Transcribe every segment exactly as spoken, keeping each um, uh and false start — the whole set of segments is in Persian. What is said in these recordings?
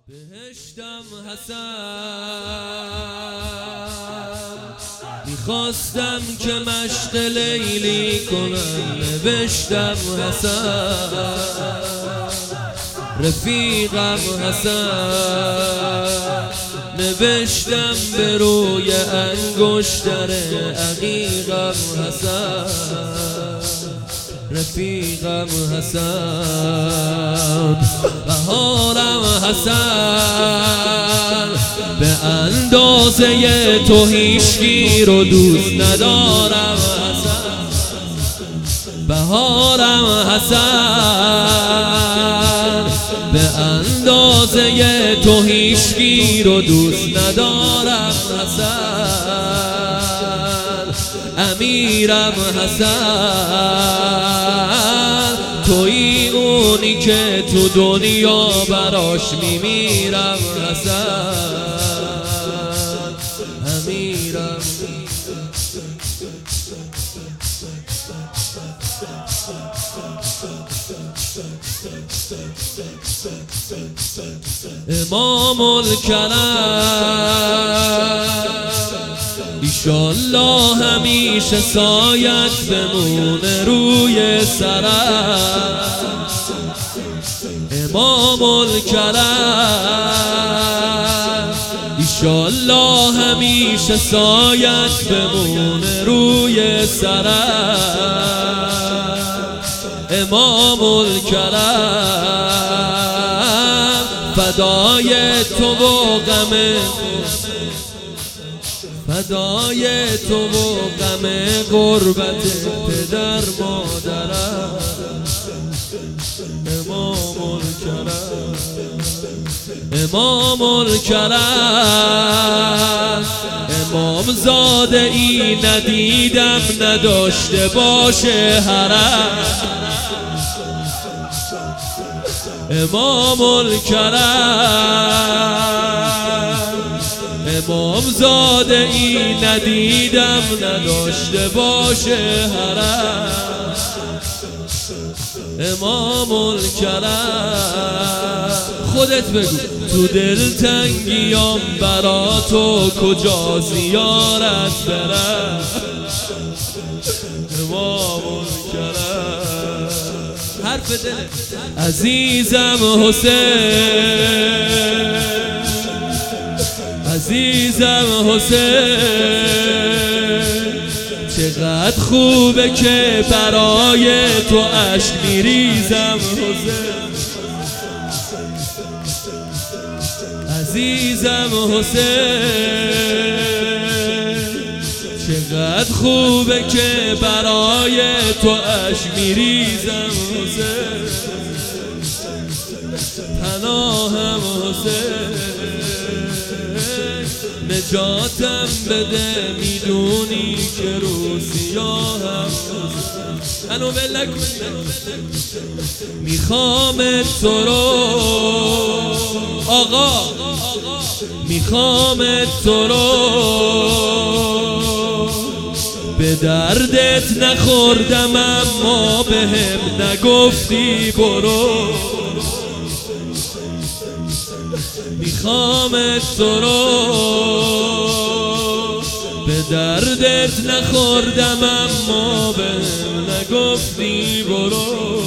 بهشتم حسن میخواستم که مشق لیلی کنم، نوشتم حسن رفیقم حسن، نوشتم به روی انگشتر عقیقم حسن رفیقم حسن، بهارم حسن، به اندازه تو هیچکی رو دوست ندارم حسن، بهارم حسن، به اندازه تو هیچکی رو دوست ندارم حسن، امیرم حسن، تویی اونی که تو دنیا براش میمیرم حسن، امیرم. امام الکرم ایشالله همیشه سایت بمونه روی سرم، امام الکرم ایشالله همیشه سایت بمونه روی سرم، امام الکرم فدای تو و غم، فدای تو و غم غربت پدر مادرم، امام الکرم، امام الکرم، امام زاده ای ندیدم نداشته باشه حرم، امام الکرم، امام زاده ای ندیدم نداشته باشه حرم، امام الکرم. خودت بگو تو دلتنگیام برا تو کجا زیارت برم، امام الکرم، حرف دلت. عزیزم حسین، عزیزم حسین، چقدر خوبه که برای تو اشک میریزم حسین، عزیزم حسین، چقدر خوبه که برای تو اشک میریزم حسین، پناهم حسین، نجاتم بده میدونی که رو سیاهم، انو بلک میخوام تو رو آقا، میخوام تو رو به دردت نخوردم اما بهم نگفتی برو، میخوام تو رو به دردت نخوردم اما بهم نگفتی برو،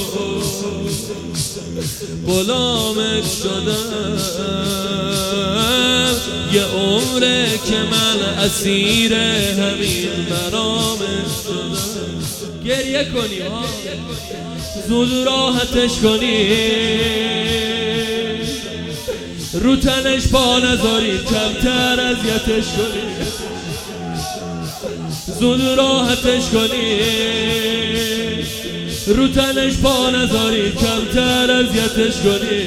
غلامت شدم یه عمره که من اسیر همین مرامت شدم. گریه کنی ها زود راحتش کنی، رو تنش پا نذاری کمتر اذیتش کنی، زود راحتش کنی، رو تنش پا نذاری کمتر اذیتش کنی،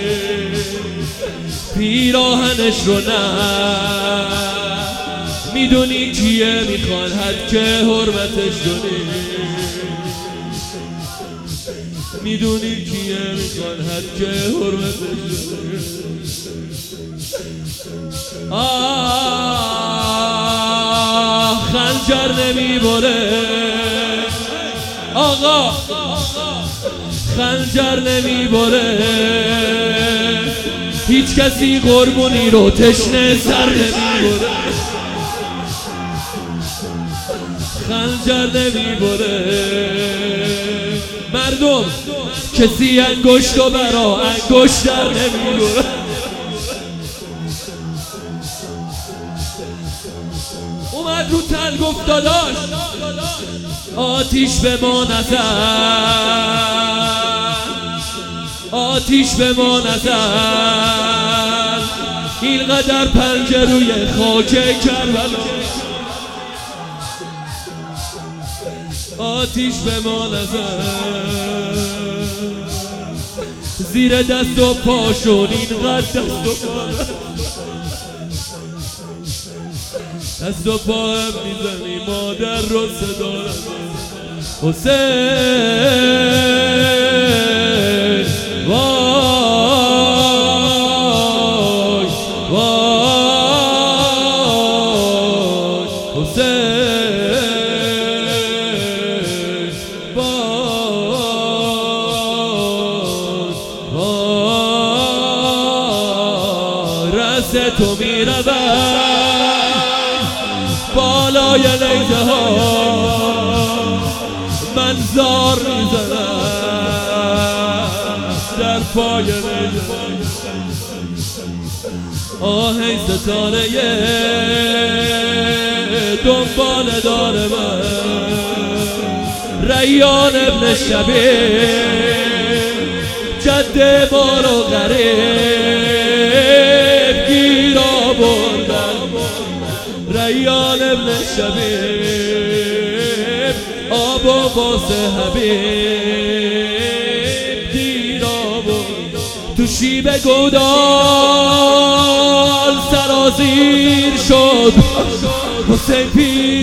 پیراهنش رو نه میدونی کیه میخوان حد که حرمتش کنی، میدونی کیه میخوان حد که حرمتش کنی. آه خنجر نمیبره آقا، خنجر نمیبره هیچ کسی قربونی رو تشنه سر نمیبره، خنجر نمیبره. مردم کسی انگشتو برا انگشت در نمیبره. اومد رو تل گفت داداش آتیش به ما نزن، آتیش به ما نزن، اینقدر پنجه روی خاک کربلا، آتیش به ما نزن، زیر دست و پاشون اینقدر دست و پا، دست و پا هم میزنی مادر رو صدا نزن. حسین وای وای، حسین وای وای، رأس تو میرود بالای نیزه ها، من زار میزنم در پای نیزه ها. آهی ستاره دنبال داره من، ریان ابن شبیب جد ما رو غریب گیر آوردن، ریان ابن شبیب آب و واسه حبیب دیر آورد، تو شیب گودال سرازیر شد حسین پیر